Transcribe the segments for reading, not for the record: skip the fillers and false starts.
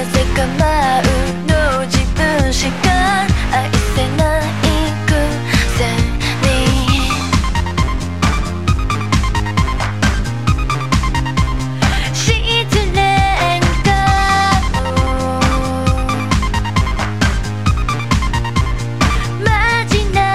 ぜか舞うの自分しか愛せないくせに失恋かもマジな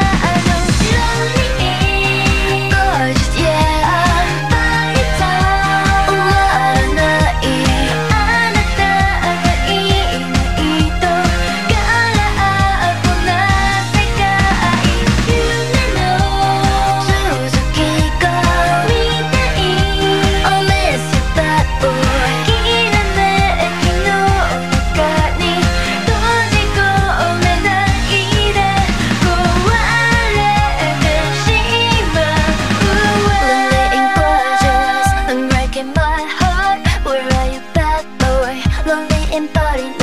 Lonely Gorgeous yeah バレた終わらないあなたがいないと空っぽな世界夢の続きが見たい Oh miss you bad boy きらめきの中に閉じ込めないで壊れてしまうわ Lonely and gorgeous I'm breaking my heart Where are you bad boy Lonely and body